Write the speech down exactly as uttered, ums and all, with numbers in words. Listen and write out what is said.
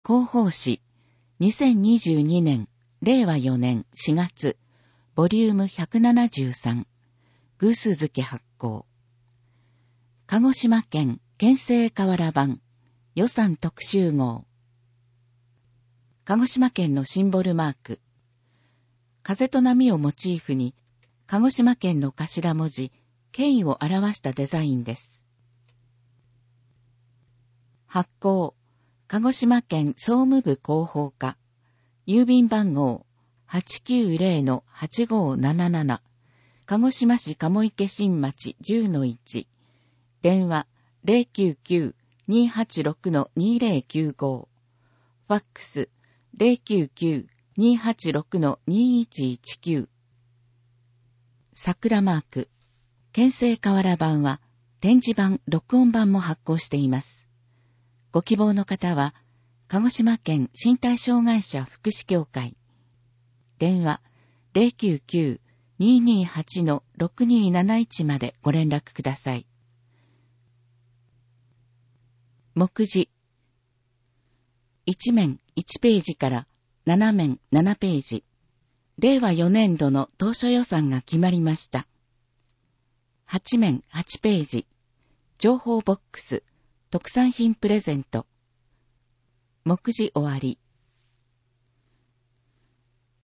広報誌、にせんにじゅうにねん、れいわよねんしがつ、ボリュームひゃくななじゅうさん、偶数月発行。鹿児島県県政瓦版、予算特集号。鹿児島県のシンボルマーク。風と波をモチーフに、鹿児島県の頭文字、K を表したデザインです。発行、鹿児島県総務部広報課、郵便番号 はちきゅうぜろのはちごーなななな、鹿児島市鴨池新町 じゅうのいち、電話 ゼロきゅうきゅう にーはちろく にーぜろきゅうご、ファックス ゼロきゅうきゅう にーはちろく にーいちいちきゅう。桜マーク、県政瓦版は展示版、録音版も発行しています。ご希望の方は、鹿児島県身体障害者福祉協会、電話 ゼロきゅうきゅう にーにーはち ろくにーなないち までご連絡ください。目次。いちめんいちページからななめんななページ。れいわよねんどの当初予算が決まりました。はちめんはちページ。情報ボックス、特産品プレゼント。目次終わり。